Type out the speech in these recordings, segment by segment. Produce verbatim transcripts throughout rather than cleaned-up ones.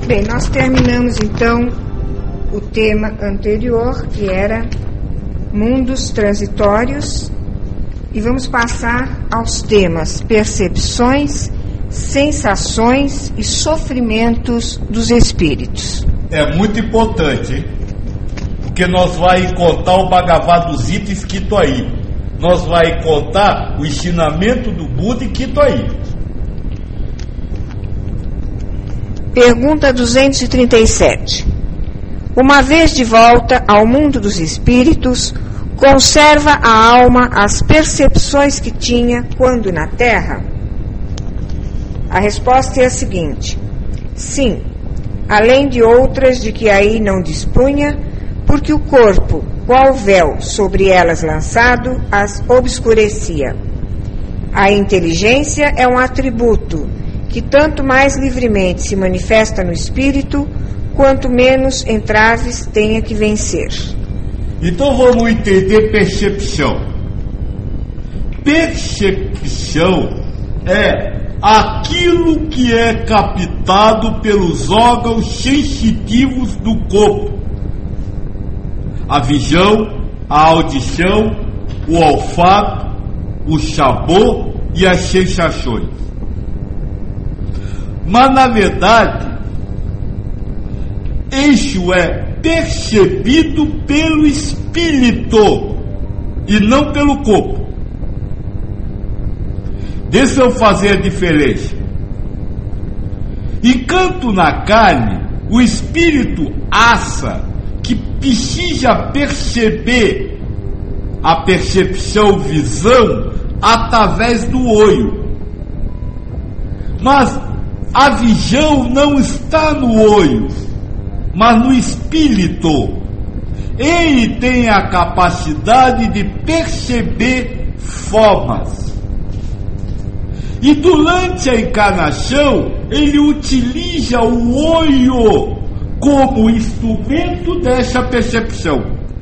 Bem, nós terminamos então o tema anterior, que era mundos transitórios, e vamos passar aos temas percepções, sensações e sofrimentos dos espíritos. É muito importante, hein? Porque nós vai contar o Bhagavad Gita escrito aí. Nós vai contar o ensinamento do Buda escrito aí. Pergunta duzentos e trinta e sete. Uma vez de volta ao mundo dos espíritos, conserva a alma as percepções que tinha quando na Terra? A resposta é a seguinte: sim, além de outras de que aí não dispunha, porque o corpo, qual véu sobre elas lançado, as obscurecia. A inteligência é um atributo que tanto mais livremente se manifesta no espírito, quanto menos entraves tenha que vencer. Então vamos entender percepção. Percepção é aquilo que é captado pelos órgãos sensitivos do corpo. A visão, a audição, o olfato, o sabor e as sensações. Mas na verdade, isso é percebido pelo espírito e não pelo corpo. Deixa eu fazer a diferença. Enquanto na carne, o espírito acha que precisa perceber a percepção, visão, através do olho. Mas a visão não está no olho, mas no espírito. Ele tem a capacidade de perceber formas. E durante a encarnação, ele utiliza o olho como instrumento dessa percepção.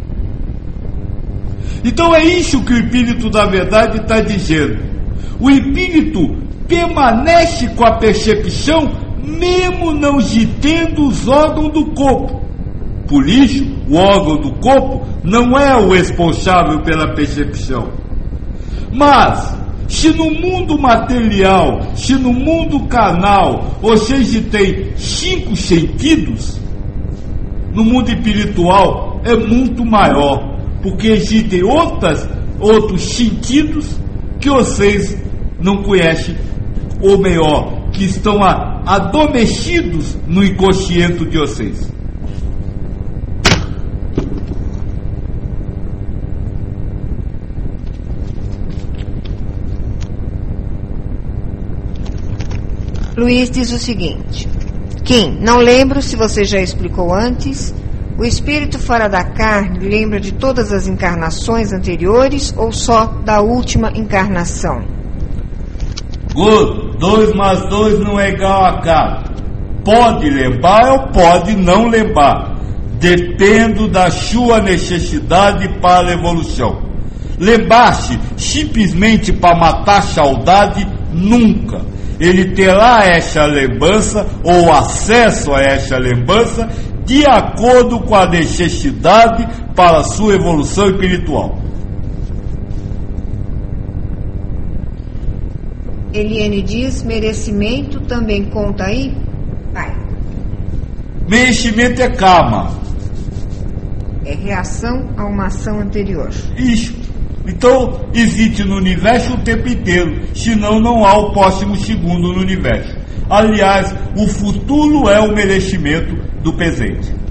Então é isso que o espírito da verdade está dizendo. O espírito permanece com a percepção, mesmo não tendo os órgãos do corpo. Por isso, o órgão do corpo não é o responsável pela percepção. Mas, se no mundo material, se no mundo carnal, vocês têm cinco sentidos, no mundo espiritual é muito maior, porque existem outras, outros sentidos que vocês não conhecem, ou melhor, que estão adormecidos no inconsciente de vocês. Luiz diz o seguinte: Kim, não lembro se você já explicou antes, o espírito fora da carne lembra de todas as encarnações anteriores ou só da última encarnação? Good, dois mais dois não é igual a quatro. Pode lembrar ou pode não lembrar. Depende da sua necessidade para a evolução. Lembrar-se simplesmente para matar saudade, nunca. Ele terá essa lembrança ou acesso a essa lembrança de acordo com a necessidade para a sua evolução espiritual. Eliane diz, merecimento também conta aí? Vai. Merecimento é karma. É reação a uma ação anterior. Isso. Então, existe no universo o tempo inteiro, senão não há o próximo segundo no universo. Aliás, o futuro é o merecimento do presente.